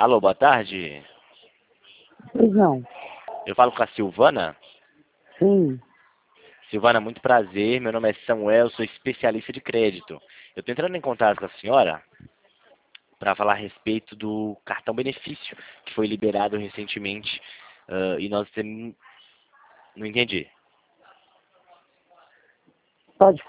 Alô, boa tarde. Pois não. Eu falo com a Silvana. Sim. Silvana, muito prazer. Meu nome é Samuel, sou especialista de crédito. Eu estou entrando em contato com a senhora para falar a respeito do cartão benefício que foi liberado recentemente e nós temos... Não entendi. Pode